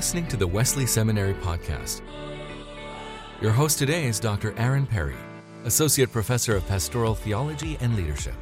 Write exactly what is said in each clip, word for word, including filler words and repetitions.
listening to the Wesley Seminary Podcast. Your host today is Doctor Aaron Perry, Associate Professor of Pastoral Theology and Leadership.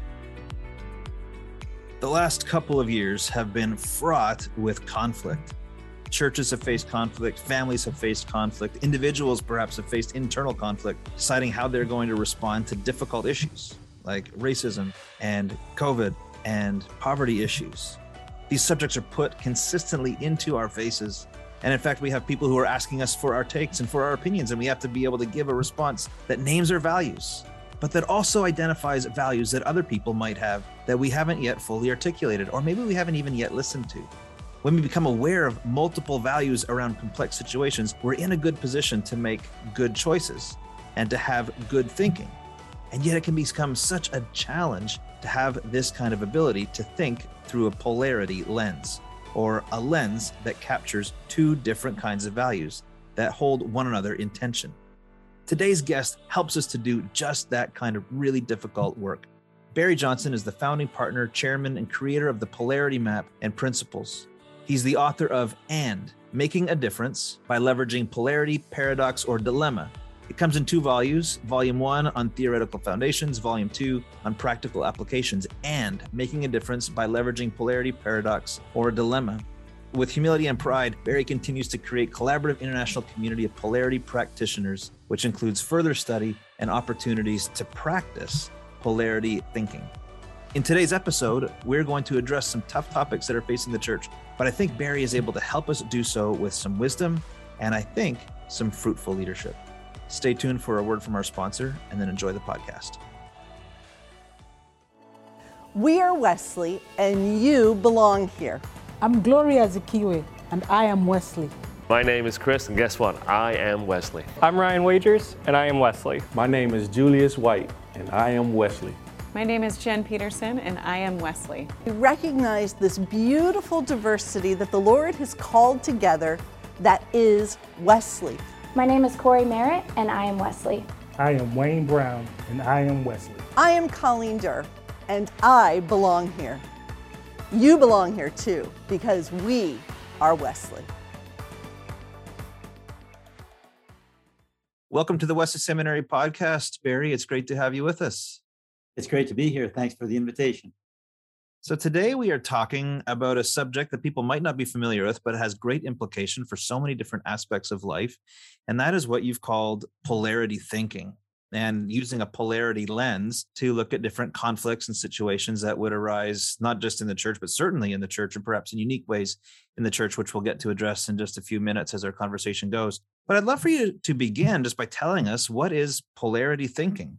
The last couple of years have been fraught with conflict. Churches have faced conflict, families have faced conflict, individuals perhaps have faced internal conflict, deciding how they're going to respond to difficult issues like racism and COVID and poverty issues. These subjects are put consistently into our faces. And in fact, we have people who are asking us for our takes and for our opinions, and we have to be able to give a response that names our values, but that also identifies values that other people might have that we haven't yet fully articulated, or maybe we haven't even yet listened to. When we become aware of multiple values around complex situations, we're in a good position to make good choices and to have good thinking. And yet it can become such a challenge to have this kind of ability to think through a polarity lens, or a lens that captures two different kinds of values that hold one another in tension. Today's guest helps us to do just that kind of really difficult work. Barry Johnson is the founding partner, chairman, and creator of the Polarity Map and Principles. He's the author of And, Making a Difference by Leveraging Polarity, Paradox, or Dilemma. It comes in two volumes, volume one on theoretical foundations, volume two on practical applications, and Making a Difference by Leveraging Polarity, Paradox, or Dilemma. With humility and pride, Barry continues to create collaborative international community of polarity practitioners, which includes further study and opportunities to practice polarity thinking. In today's episode, we're going to address some tough topics that are facing the church, but I think Barry is able to help us do so with some wisdom and I think some fruitful leadership. Stay tuned for a word from our sponsor and then enjoy the podcast. We are Wesley and you belong here. I'm Gloria Zikiwe and I am Wesley. My name is Chris and guess what? I am Wesley. I'm Ryan Wagers and I am Wesley. My name is Julius White and I am Wesley. My name is Jen Peterson and I am Wesley. We recognize this beautiful diversity that the Lord has called together that is Wesley. My name is Corey Merritt, and I am Wesley. I am Wayne Brown, and I am Wesley. I am Colleen Durr, and I belong here. You belong here too, because we are Wesley. Welcome to the Wesley Seminary Podcast, Barry. It's great to have you with us. It's great to be here. Thanks for the invitation. So today we are talking about a subject that people might not be familiar with, but has great implication for so many different aspects of life. And that is what you've called polarity thinking, and using a polarity lens to look at different conflicts and situations that would arise, not just in the church, but certainly in the church and perhaps in unique ways in the church, which we'll get to address in just a few minutes as our conversation goes. But I'd love for you to begin just by telling us, what is polarity thinking?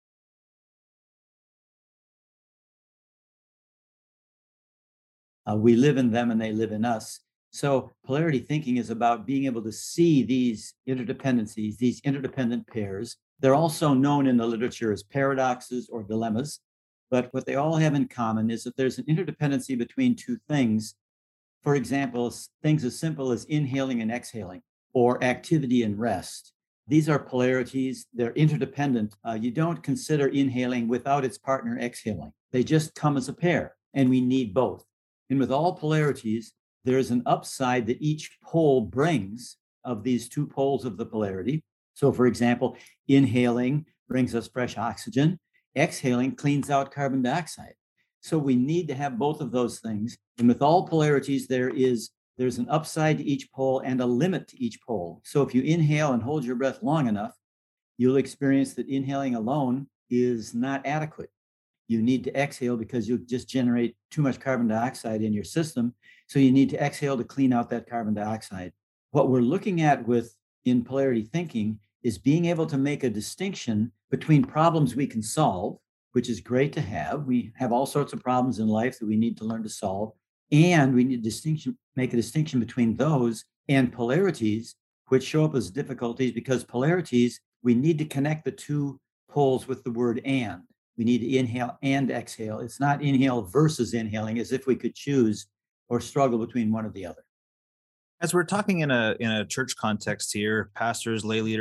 Uh, we live in them and they live in us. So polarity thinking is about being able to see these interdependencies, these interdependent pairs. They're also known in the literature as paradoxes or dilemmas. But what they all have in common is that there's an interdependency between two things. For example, things as simple as inhaling and exhaling, or activity and rest. These are polarities. They're interdependent. Uh, you don't consider inhaling without its partner exhaling. They just come as a pair, and we need both. And with all polarities, there is an upside that each pole brings of these two poles of the polarity. So, for example, inhaling brings us fresh oxygen. Exhaling cleans out carbon dioxide. So we need to have both of those things. And with all polarities, there is there's an upside to each pole and a limit to each pole. So if you inhale and hold your breath long enough, you'll experience that inhaling alone is not adequate. You need to exhale because you'll just generate too much carbon dioxide in your system. So you need to exhale to clean out that carbon dioxide. What we're looking at with in polarity thinking is being able to make a distinction between problems we can solve, which is great to have. We have all sorts of problems in life that we need to learn to solve. And we need to distinction, make a distinction between those and polarities, which show up as difficulties, because polarities, we need to connect the two poles with the word and. We need to inhale and exhale. It's not inhale versus inhaling, as if we could choose or struggle between one or the other. As we're talking in a in a church context here, pastors, lay leaders,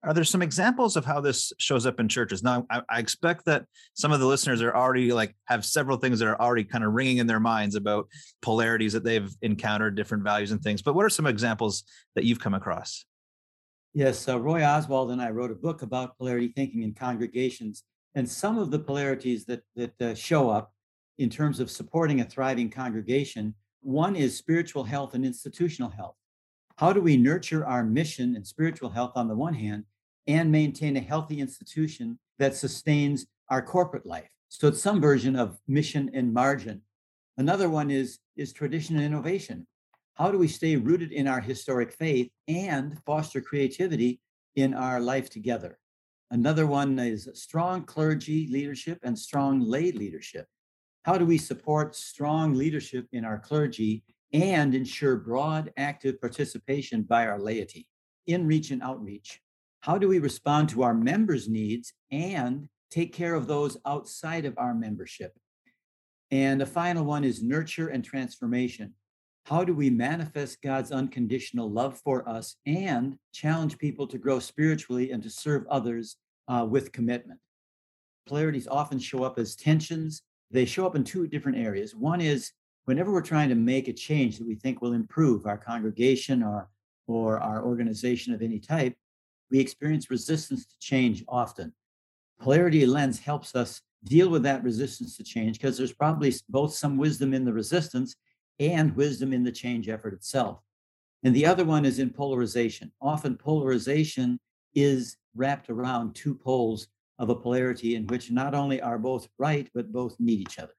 Are there some examples of how this shows up in churches? Now, I, I expect that some of the listeners are already like have several things that are already kind of ringing in their minds about polarities that they've encountered, different values and things. But what are some examples that you've come across? Yes, uh, Roy Oswald and I wrote a book about polarity thinking in congregations, and some of the polarities that that uh, show up in terms of supporting a thriving congregation. One is spiritual health and institutional health. How do we nurture our mission and spiritual health on the one hand, and maintain a healthy institution that sustains our corporate life? So it's some version of mission and margin. Another one is, is tradition and innovation. How do we stay rooted in our historic faith and foster creativity in our life together? Another one is strong clergy leadership and strong lay leadership. How do we support strong leadership in our clergy and ensure broad, active participation by our laity in reach and outreach? How do we respond to our members' needs and take care of those outside of our membership? And the final one is nurture and transformation. How do we manifest God's unconditional love for us and challenge people to grow spiritually and to serve others uh, with commitment? Polarities often show up as tensions. They show up in two different areas. One is whenever we're trying to make a change that we think will improve our congregation or, or our organization of any type, we experience resistance to change often. Polarity lens helps us deal with that resistance to change because there's probably both some wisdom in the resistance and wisdom in the change effort itself. And the other one is in polarization. Often polarization is wrapped around two poles of a polarity in which not only are both right, but both need each other.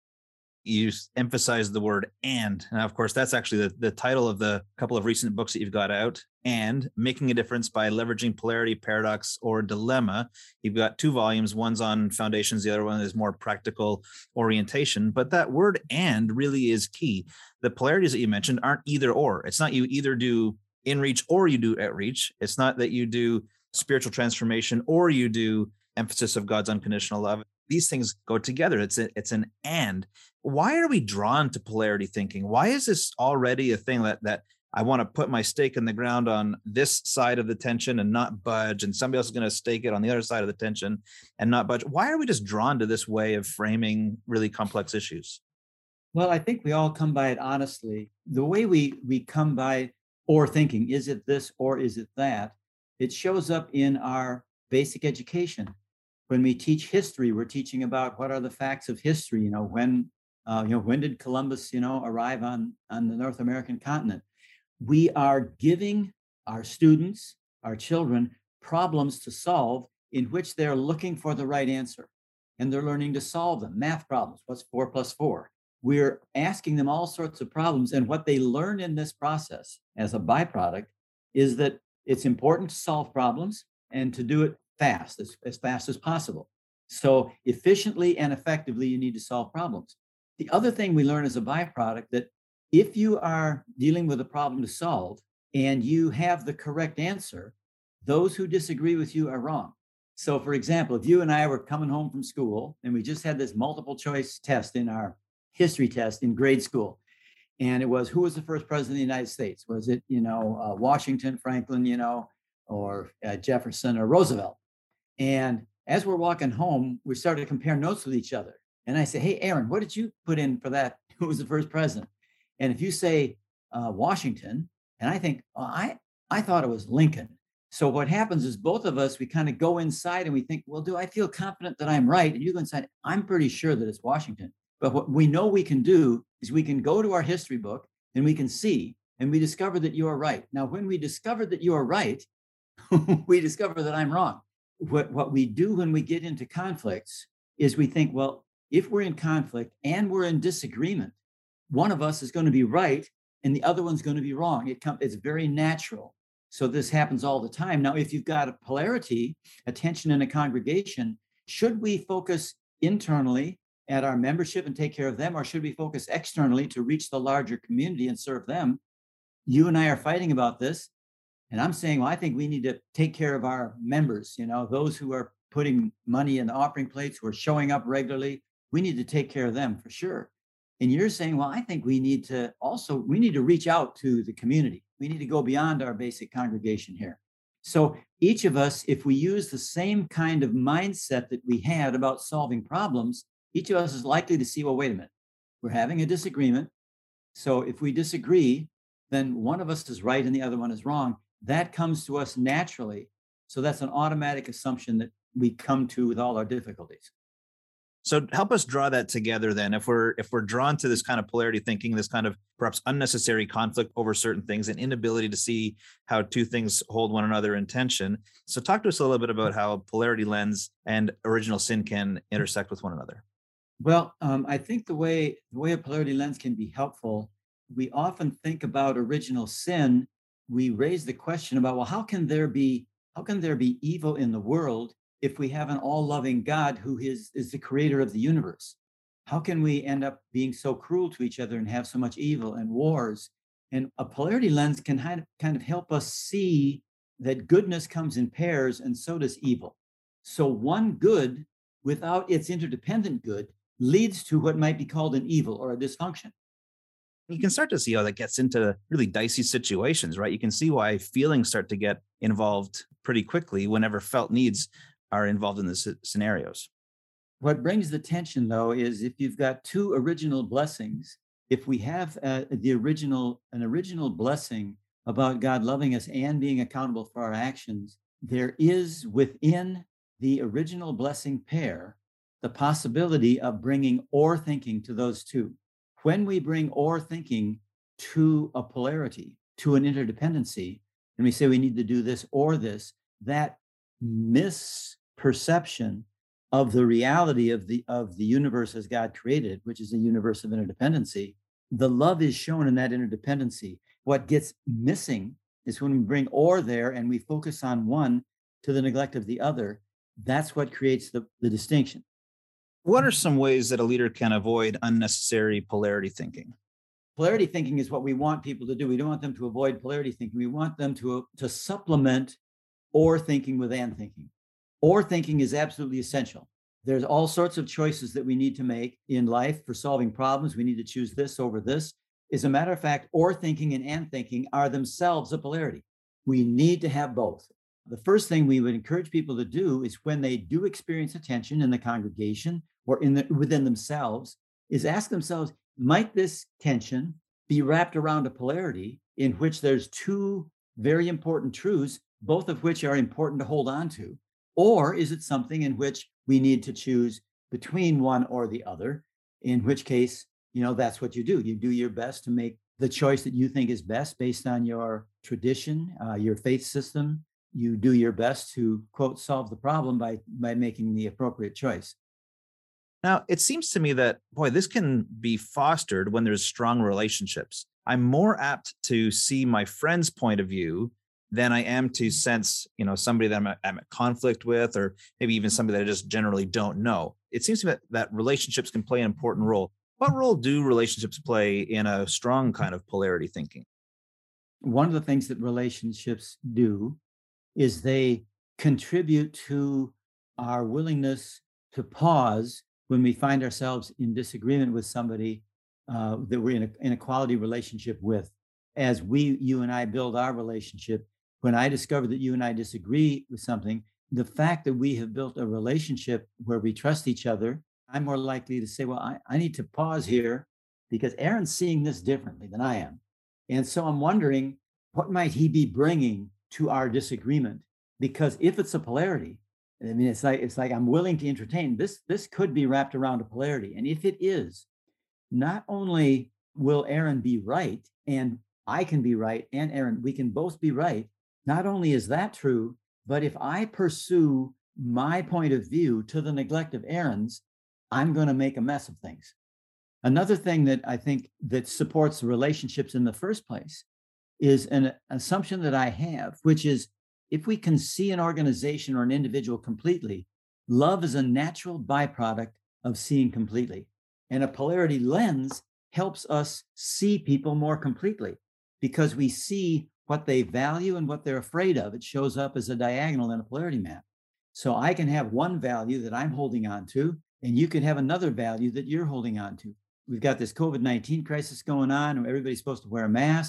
You emphasize the word and. Now, of course, that's actually the, the title of the couple of recent books that you've got out. And Making a Difference by Leveraging Polarity, Paradox, or Dilemma. You've got two volumes. One's on foundations. The other one is more practical orientation. But that word and really is key. The polarities that you mentioned aren't either or. It's not you either do in-reach or you do outreach. It's not that you do spiritual transformation or you do emphasis of God's unconditional love. These things go together. It's a, it's an and. Why are we drawn to polarity thinking? Why is this already a thing that that I want to put my stake in the ground on this side of the tension and not budge, and somebody else is going to stake it on the other side of the tension and not budge? Why are we just drawn to this way of framing really complex issues? Well, I think we all come by it honestly. The way we we come by or thinking, is it this or is it that? It shows up in our basic education. When we teach history, we're teaching about what are the facts of history. You know, when uh, you know when did Columbus, you know, arrive on on the North American continent? We are giving our students, our children, problems to solve in which they're looking for the right answer, and they're learning to solve them. Math problems. What's four plus four? We're asking them all sorts of problems, and what they learn in this process as a byproduct is that it's important to solve problems and to do it fast, as, as fast as possible. So efficiently and effectively, you need to solve problems. The other thing we learn as a byproduct that if you are dealing with a problem to solve and you have the correct answer, those who disagree with you are wrong. So for example, if you and I were coming home from school and we just had this multiple choice test in our history test in grade school, and it was, who was the first president of the United States? Was it, you know, uh, Washington, Franklin, you know, or uh, Jefferson or Roosevelt? And as we're walking home, we started to compare notes with each other. And I say, hey, Aaron, what did you put in for that? Who was the first president? And if you say uh, Washington, and I think, oh, I, I thought it was Lincoln. So what happens is both of us, we kind of go inside and we think, well, do I feel confident that I'm right? And you go inside, I'm pretty sure that it's Washington. But what we know we can do is we can go to our history book and we can see, and we discover that you are right. Now, when we discover that you are right, we discover that I'm wrong. What, what we do when we get into conflicts is we think, well, if we're in conflict and we're in disagreement, one of us is going to be right and the other one's going to be wrong. It com- it's very natural. So this happens all the time. Now, if you've got a polarity, a tension in a congregation, should we focus internally at our membership and take care of them, or should we focus externally to reach the larger community and serve them? You and I are fighting about this. And I'm saying, well, I think we need to take care of our members, you know, those who are putting money in the offering plates, who are showing up regularly. We need to take care of them for sure. And you're saying, well, I think we need to also, we need to reach out to the community. We need to go beyond our basic congregation here. So each of us, if we use the same kind of mindset that we had about solving problems, each of us is likely to see, well, wait a minute, we're having a disagreement. So if we disagree, then one of us is right and the other one is wrong. That comes to us naturally. So that's an automatic assumption that we come to with all our difficulties. So help us draw that together then. If we're if we're drawn to this kind of polarity thinking, this kind of perhaps unnecessary conflict over certain things, and inability to see how two things hold one another in tension. So talk to us a little bit about how polarity lens and original sin can intersect with one another. Well, um, I think the way the way a polarity lens can be helpful, we often think about original sin. We raise the question about, well, how can there be how can there be evil in the world if we have an all-loving God who is, is the creator of the universe? How can we end up being so cruel to each other and have so much evil and wars? And a polarity lens can kind of, kind of help us see that goodness comes in pairs and so does evil. So one good without its interdependent good leads to what might be called an evil or a dysfunction. You can start to see how that gets into really dicey situations, right? You can see why feelings start to get involved pretty quickly whenever felt needs are involved in the scenarios. What brings the tension, though, is if you've got two original blessings, if we have uh, the original, an original blessing about God loving us and being accountable for our actions, there is within the original blessing pair the possibility of bringing or thinking to those two. When we bring or thinking to a polarity, to an interdependency, and we say we need to do this or this, that misperception of the reality of the of the universe as God created, which is a universe of interdependency, the love is shown in that interdependency. What gets missing is when we bring or there and we focus on one to the neglect of the other. That's what creates the, the distinction. What are some ways that a leader can avoid unnecessary polarity thinking? Polarity thinking is what we want people to do. We don't want them to avoid polarity thinking. We want them to, to supplement or thinking with and thinking. Or thinking is absolutely essential. There's all sorts of choices that we need to make in life for solving problems. We need to choose this over this. As a matter of fact, or thinking and and thinking are themselves a polarity. We need to have both. The first thing we would encourage people to do is when they do experience a tension in the congregation or in the, within themselves, is ask themselves, might this tension be wrapped around a polarity in which there's two very important truths, both of which are important to hold on to? Or is it something in which we need to choose between one or the other, in which case, you know, that's what you do. You do your best to make the choice that you think is best based on your tradition, uh, your faith system. You do your best to, quote, solve the problem by, by making the appropriate choice. Now, it seems to me that, boy, this can be fostered when there's strong relationships. I'm more apt to see my friend's point of view than I am to sense, you know, somebody that I'm at, I'm at conflict with, or maybe even somebody that I just generally don't know. It seems to me that, that relationships can play an important role. What role do relationships play in a strong kind of polarity thinking? One of the things that relationships do is they contribute to our willingness to pause when we find ourselves in disagreement with somebody uh, that we're in a, in a quality relationship with. As we, you and I build our relationship, when I discover that you and I disagree with something, the fact that we have built a relationship where we trust each other, I'm more likely to say, well, I, I need to pause here because Aaron's seeing this differently than I am. And so I'm wondering, what might he be bringing to our disagreement? Because if it's a polarity, I mean, it's like it's like I'm willing to entertain this. This could be wrapped around a polarity. And if it is, not only will Aaron be right, and I can be right, and Aaron, we can both be right. Not only is that true, but if I pursue my point of view to the neglect of Aaron's, I'm going to make a mess of things. Another thing that I think that supports the relationships in the first place is an assumption that I have, which is if we can see an organization or an individual completely, love is a natural byproduct of seeing completely. And a polarity lens helps us see people more completely because we see what they value and what they're afraid of. It shows up as a diagonal in a polarity map. So I can have one value that I'm holding on to, and you can have another value that you're holding on to. We've got this COVID nineteen crisis going on, and everybody's supposed to wear a mask.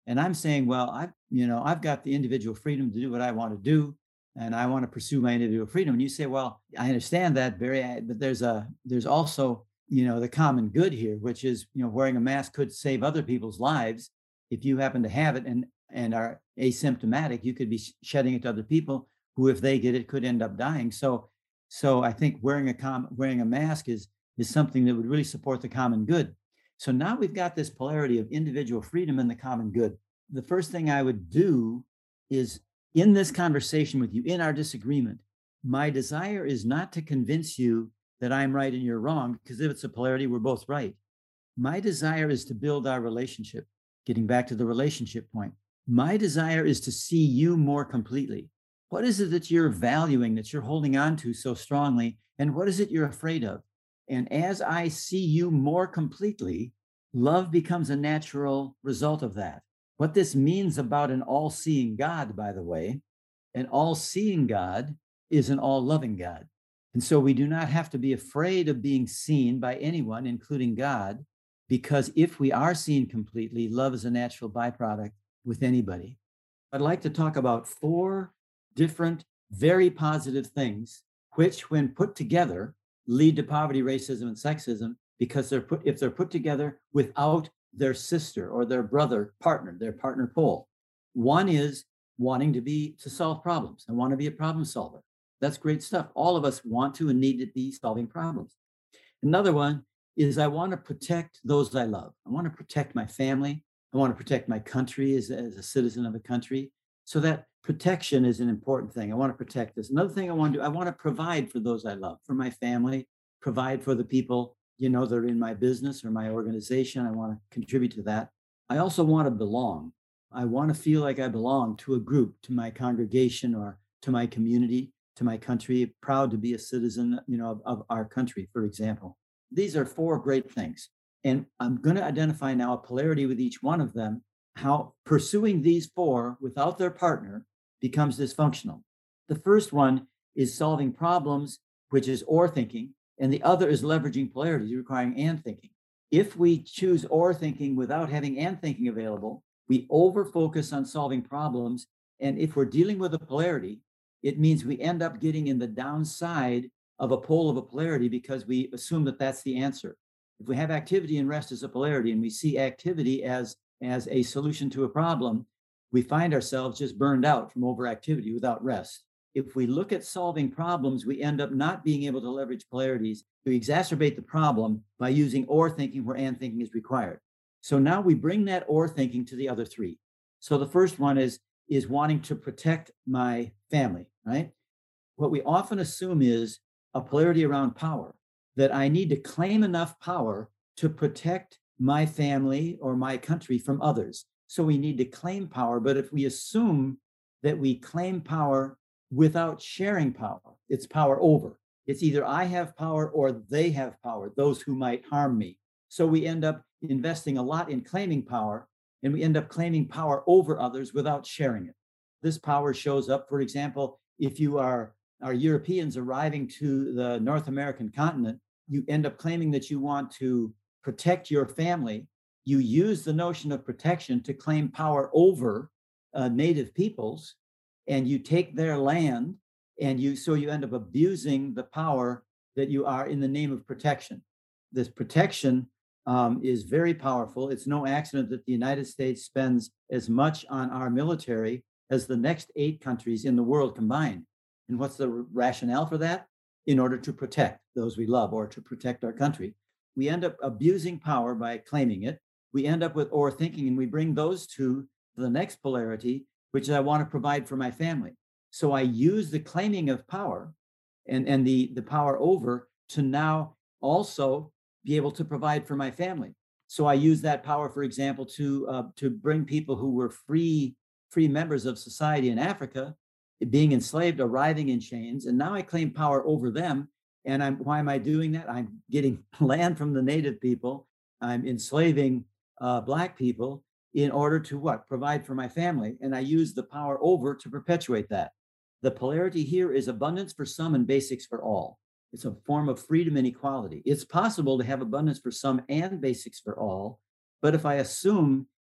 And I'm saying, well, I've, you know, I've got the individual freedom to do what I want to do, and I want to pursue my individual freedom. And you say, well, I understand that, Barry, but there's a, there's also, you know, the common good here, which is, you know, wearing a mask could save other people's lives. If you happen to have it and, and are asymptomatic, you could be shedding it to other people who, if they get it, could end up dying. So, so I think wearing a com- wearing a mask is, is something that would really support the common good. So now we've got this polarity of individual freedom and the common good. The first thing I would do is, in this conversation with you, in our disagreement, my desire is not to convince you that I'm right and you're wrong, because if it's a polarity, we're both right. My desire is to build our relationship. Getting back to the relationship point, my desire is to see you more completely. What is it that you're valuing, that you're holding on to so strongly? And what is it you're afraid of? And as I see you more completely, love becomes a natural result of that. What this means about an all-seeing God, by the way, an all-seeing God is an all-loving God. And so we do not have to be afraid of being seen by anyone, including God, because if we are seen completely, love is a natural byproduct with anybody. I'd like to talk about four different, very positive things, which, when put together, lead to poverty, racism, and sexism, because they're put, if they're put together without their sister or their brother partner, their partner pole. One is wanting to be, to solve problems. I want to be a problem solver. That's great stuff. All of us want to and need to be solving problems. Another one is I want to protect those I love. I want to protect my family. I want to protect my country as, as a citizen of a country. So that protection is an important thing. I want to protect this. Another thing I want to do, I want to provide for those I love, for my family, provide for the people, you know, that are in my business or my organization. I want to contribute to that. I also want to belong. I want to feel like I belong to a group, to my congregation or to my community, to my country, proud to be a citizen, you know, of, of our country, for example. These are four great things. And I'm going to identify now a polarity with each one of them, how pursuing these four without their partner becomes dysfunctional. The first one is solving problems, which is or thinking, and the other is leveraging polarities, requiring and thinking. If we choose or thinking without having and thinking available, we over-focus on solving problems. And if we're dealing with a polarity, it means we end up getting in the downside of a pole of a polarity because we assume that that's the answer. If we have activity and rest as a polarity and we see activity as, as a solution to a problem, we find ourselves just burned out from overactivity without rest. If we look at solving problems, we end up not being able to leverage polarities to exacerbate the problem by using or thinking where and thinking is required. So now we bring that or thinking to the other three. So the first one is, is wanting to protect my family, right? What we often assume is a polarity around power, that I need to claim enough power to protect my family or my country from others. So we need to claim power. But if we assume that we claim power without sharing power, it's power over. It's either I have power or they have power, those who might harm me. So we end up investing a lot in claiming power, and we end up claiming power over others without sharing it. This power shows up, for example, if you are, are Europeans arriving to the North American continent, you end up claiming that you want to protect your family. You use the notion of protection to claim power over uh, native peoples, and you take their land, and you so you end up abusing the power that you are in the name of protection. This protection um, is very powerful. It's no accident that the United States spends as much on our military as the next eight countries in the world combined. And what's the rationale for that? In order to protect those we love or to protect our country. We end up abusing power by claiming it. We end up with or thinking, and we bring those two to the next polarity, which is I want to provide for my family. So I use the claiming of power and, and the, the power over to now also be able to provide for my family. So I use that power, for example, to uh, to bring people who were free, free members of society in Africa, being enslaved, arriving in chains, and now I claim power over them. And I'm why am I doing that? I'm getting land from the native people. I'm enslaving uh, Black people in order to what? Provide for my family. And I use the power over to perpetuate that. The polarity here is abundance for some and basics for all. It's a form of freedom and equality. It's possible to have abundance for some and basics for all. But if I assume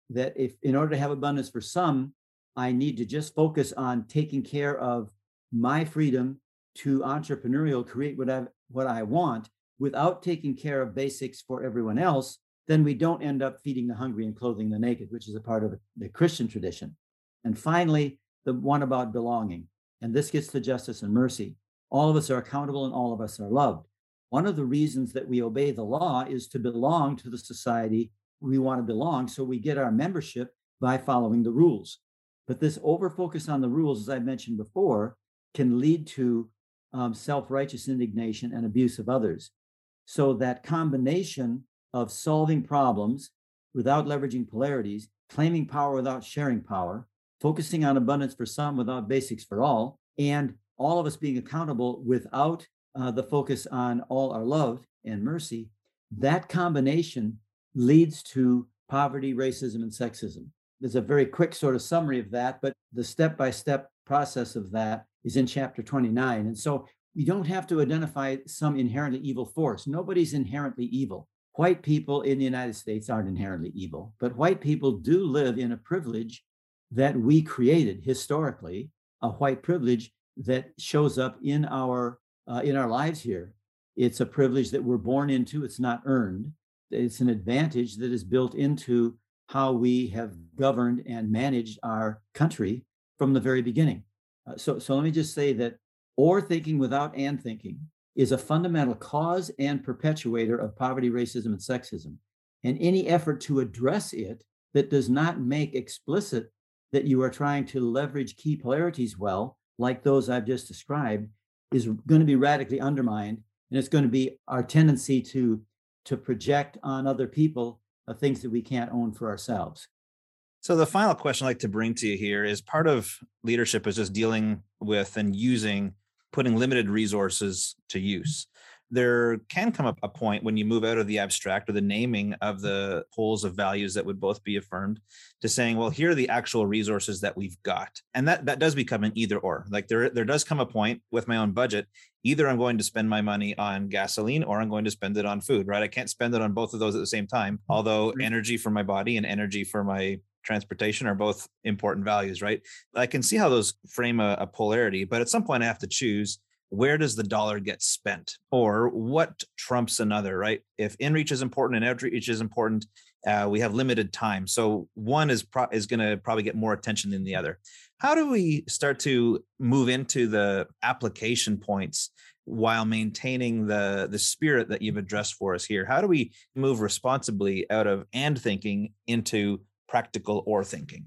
that if in order to have abundance for some, I need to just focus on taking care of my freedom to entrepreneurial create what I what I want without taking care of basics for everyone else, then we don't end up feeding the hungry and clothing the naked, which is a part of the Christian tradition. And finally, the one about belonging. And this gets to justice and mercy. All of us are accountable and all of us are loved. One of the reasons that we obey the law is to belong to the society we want to belong. So we get our membership by following the rules. But this over-focus on the rules, as I mentioned before, can lead to um, self-righteous indignation and abuse of others. So that combination of solving problems without leveraging polarities, claiming power without sharing power, focusing on abundance for some without basics for all, and all of us being accountable without uh, the focus on all are loved and mercy, that combination leads to poverty, racism, and sexism. There's a very quick sort of summary of that, but the step-by-step process of that is in chapter twenty-nine. And so we don't have to identify some inherently evil force. Nobody's inherently evil. White people in the United States aren't inherently evil, but white people do live in a privilege that we created historically, a white privilege that shows up in our uh, in our lives here. It's a privilege that we're born into. It's not earned. It's an advantage that is built into how we have governed and managed our country from the very beginning. Uh, so, so let me just say that or thinking without and thinking is a fundamental cause and perpetuator of poverty, racism, and sexism. And any effort to address it that does not make explicit that you are trying to leverage key polarities well, like those I've just described, is going to be radically undermined. And it's going to be our tendency to, to project on other people uh, things that we can't own for ourselves. So the final question I'd like to bring to you here is part of leadership is just dealing with and using, putting limited resources to use. There can come up a point when you move out of the abstract or the naming of the poles of values that would both be affirmed to saying, well, here are the actual resources that we've got. And that, that does become an either or. Like there, there does come a point with my own budget, either I'm going to spend my money on gasoline or I'm going to spend it on food, right? I can't spend it on both of those at the same time, although energy for my body and energy for my transportation are both important values, right? I can see how those frame a, a polarity, but at some point I have to choose, where does the dollar get spent or what trumps another, right? If in-reach is important and outreach is important, uh, we have limited time. So one is pro- is going to probably get more attention than the other. How do we start to move into the application points while maintaining the, the spirit that you've addressed for us here? How do we move responsibly out of and thinking into practical or thinking?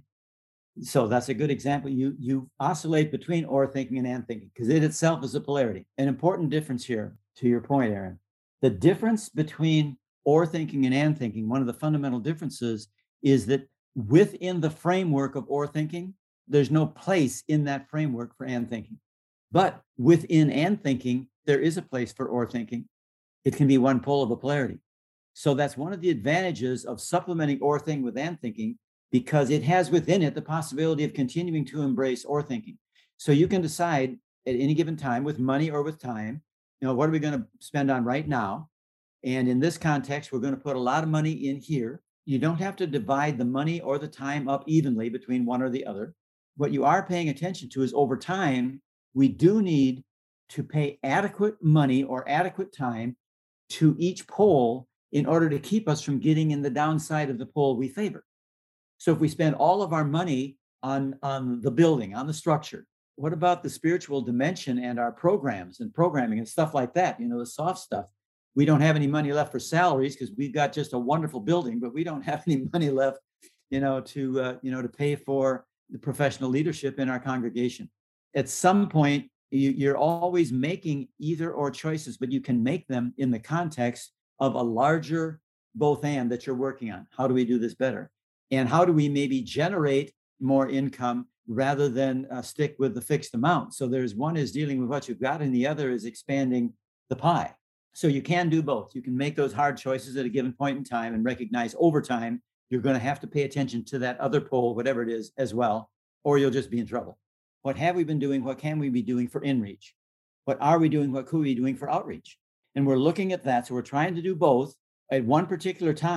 So that's a good example. You you oscillate between or thinking and and thinking because it itself is a polarity. An important difference here, to your point, Aaron. The difference between or thinking and and thinking, one of the fundamental differences is that within the framework of or thinking, there's no place in that framework for and thinking. But within and thinking, there is a place for or thinking. It can be one pole of a polarity. So that's one of the advantages of supplementing or thinking with and thinking, because it has within it the possibility of continuing to embrace or thinking. So you can decide at any given time with money or with time, you know, what are we going to spend on right now? And in this context, we're going to put a lot of money in here. You don't have to divide the money or the time up evenly between one or the other. What you are paying attention to is over time, we do need to pay adequate money or adequate time to each pole in order to keep us from getting in the downside of the pole we favor. So if we spend all of our money on, on the building, on the structure, what about the spiritual dimension and our programs and programming and stuff like that? You know, the soft stuff. We don't have any money left for salaries because we've got just a wonderful building, but we don't have any money left, you know, to, uh, you know, to pay for the professional leadership in our congregation. At some point, you, you're always making either or choices, but you can make them in the context of a larger both and that you're working on. How do we do this better? And how do we maybe generate more income rather than uh, stick with the fixed amount? So there's one is dealing with what you've got and the other is expanding the pie. So you can do both. You can make those hard choices at a given point in time and recognize over time, you're going to have to pay attention to that other pole, whatever it is as well, or you'll just be in trouble. What have we been doing? What can we be doing for in-reach? What are we doing? What could we be doing for outreach? And we're looking at that. So we're trying to do both at one particular time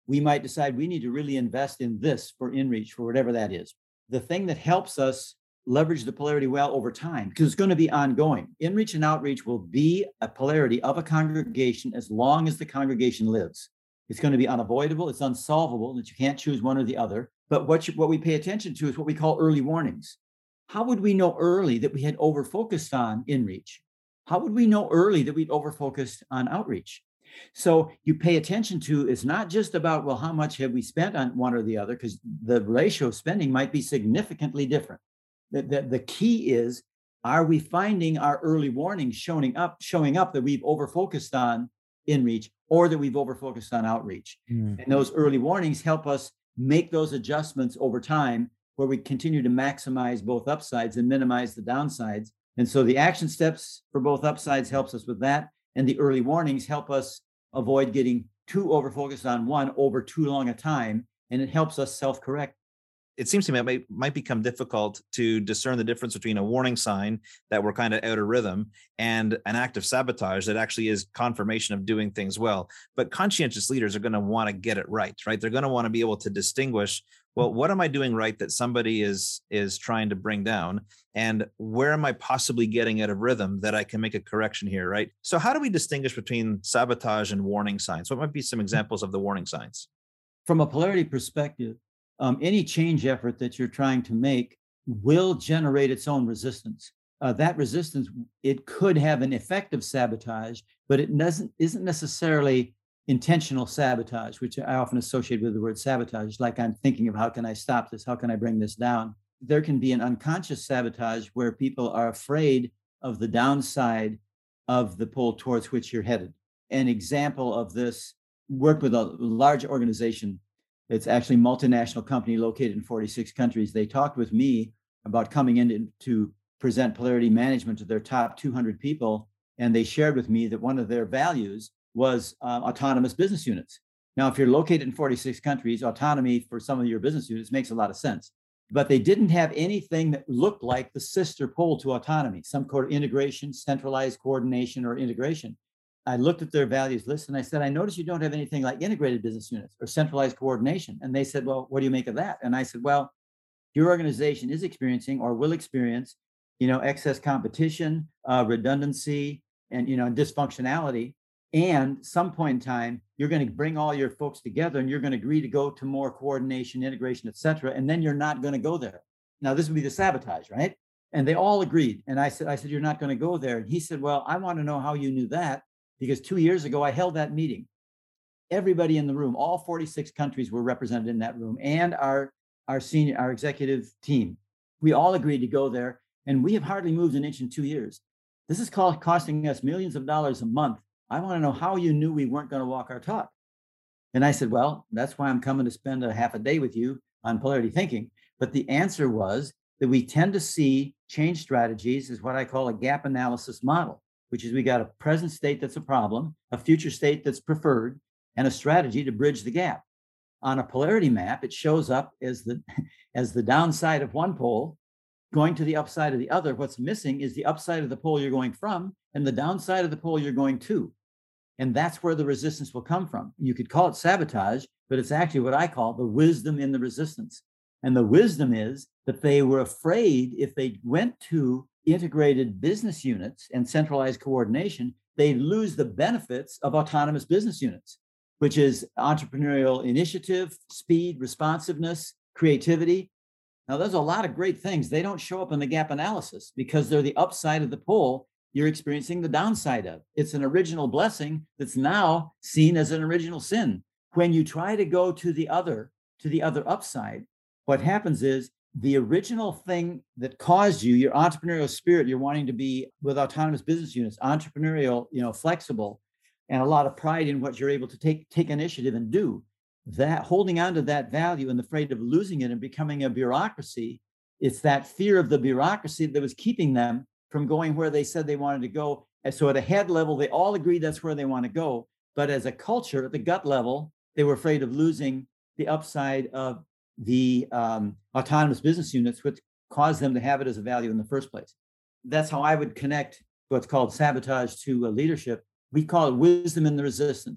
we might decide we need to really invest in this for InReach, for whatever that is. The thing that helps us leverage the polarity well over time, because it's going to be ongoing. InReach and Outreach will be a polarity of a congregation as long as the congregation lives. It's going to be unavoidable. It's unsolvable that you can't choose one or the other. But what, you, what we pay attention to is what we call early warnings. How would we know early that we had over-focused on InReach? How would we know early that we'd over-focused on Outreach? So you pay attention to, it's not just about, well, how much have we spent on one or the other, because the ratio of spending might be significantly different. The, the, the key is, are we finding our early warnings showing up, showing up that we've over-focused on InReach or that we've over-focused on Outreach? Mm. And those early warnings help us make those adjustments over time where we continue to maximize both upsides and minimize the downsides. And so the action steps for both upsides helps us with that. And the early warnings help us avoid getting too over-focused on one over too long a time. And it helps us self-correct. It seems to me it might, might become difficult to discern the difference between a warning sign that we're kind of out of rhythm and an act of sabotage that actually is confirmation of doing things well. But conscientious leaders are going to want to get it right, right? They're going to want to be able to distinguish, well, what am I doing right that somebody is, is trying to bring down? And where am I possibly getting out of rhythm that I can make a correction here, right? So how do we distinguish between sabotage and warning signs? What might be some examples of the warning signs? From a polarity perspective, Um, any change effort that you're trying to make will generate its own resistance. Uh, that resistance, it could have an effect of sabotage, but it doesn't isn't necessarily intentional sabotage, which I often associate with the word sabotage. Like I'm thinking of, how can I stop this? How can I bring this down? There can be an unconscious sabotage where people are afraid of the downside of the pole towards which you're headed. An example of this, worked with a large organization. It's actually a multinational company located in forty-six countries. They talked with me about coming in to present polarity management to their top two hundred people. And they shared with me that one of their values was uh, autonomous business units. Now, if you're located in forty-six countries, autonomy for some of your business units makes a lot of sense. But they didn't have anything that looked like the sister pole to autonomy, some kind of integration, centralized coordination, or integration. I looked at their values list and I said, I noticed you don't have anything like integrated business units or centralized coordination. And they said, well, what do you make of that? And I said, well, your organization is experiencing or will experience, you know, excess competition, uh, redundancy, and, you know, dysfunctionality. And some point in time, you're going to bring all your folks together and you're going to agree to go to more coordination, integration, et cetera. And then you're not going to go there. Now, this would be the sabotage, right? And they all agreed. And I said, I said, you're not going to go there. And he said, well, I want to know how you knew that. Because two years ago, I held that meeting. Everybody in the room, all forty-six countries were represented in that room, and our, our senior, our executive team. We all agreed to go there, and we have hardly moved an inch in two years. This is called costing us millions of dollars a month. I want to know how you knew we weren't going to walk our talk. And I said, well, that's why I'm coming to spend a half a day with you on polarity thinking. But the answer was that we tend to see change strategies as what I call a gap analysis model, which is we got a present state that's a problem, a future state that's preferred, and a strategy to bridge the gap. On a polarity map, it shows up as the, as the downside of one pole going to the upside of the other. What's missing is the upside of the pole you're going from and the downside of the pole you're going to. And that's where the resistance will come from. You could call it sabotage, but it's actually what I call the wisdom in the resistance. And the wisdom is that they were afraid if they went to integrated business units and centralized coordination, they lose the benefits of autonomous business units, which is entrepreneurial initiative, speed, responsiveness, creativity. Now, there's a lot of great things. They don't show up in the gap analysis because they're the upside of the pole you're experiencing the downside of. It's an original blessing that's now seen as an original sin. When you try to go to the other, to the other upside, what happens is the original thing that caused you, your entrepreneurial spirit, you're wanting to be with autonomous business units, entrepreneurial, you know, flexible, and a lot of pride in what you're able to take, take initiative and do. That holding on to that value and afraid of losing it and becoming a bureaucracy, it's that fear of the bureaucracy that was keeping them from going where they said they wanted to go. And so at a head level, they all agree that's where they want to go. But as a culture, at the gut level, they were afraid of losing the upside of the um, autonomous business units, which caused them to have it as a value in the first place. That's how I would connect what's called sabotage to uh, leadership. We call it wisdom in the resistance.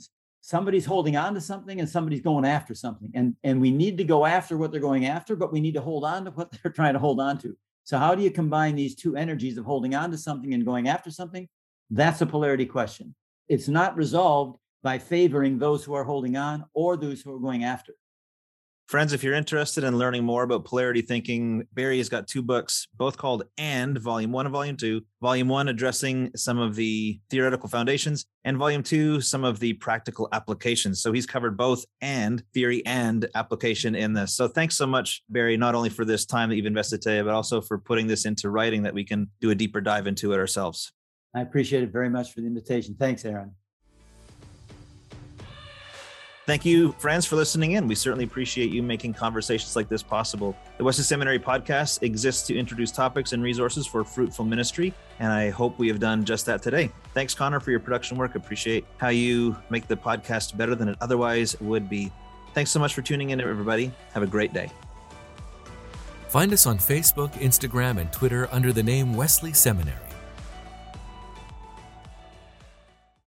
somebody's holding on to something and somebody's going after something. And, and we need to go after what they're going after, but we need to hold on to what they're trying to hold on to. So how do you combine these two energies of holding on to something and going after something? That's a polarity question. It's not resolved by favoring those who are holding on or those who are going after. Friends, if you're interested in learning more about polarity thinking, Barry has got two books, both called And, Volume one and Volume two. Volume one addressing some of the theoretical foundations, and Volume two, some of the practical applications. So he's covered both and theory and application in this. So thanks so much, Barry, not only for this time that you've invested today, but also for putting this into writing that we can do a deeper dive into it ourselves. I appreciate it very much for the invitation. Thanks, Aaron. Thank you, friends, for listening in. We certainly appreciate you making conversations like this possible. The Wesley Seminary podcast exists to introduce topics and resources for fruitful ministry, and I hope we have done just that today. Thanks, Connor, for your production work. Appreciate how you make the podcast better than it otherwise would be. Thanks so much for tuning in, everybody. Have a great day. Find us on Facebook, Instagram, and Twitter under the name Wesley Seminary.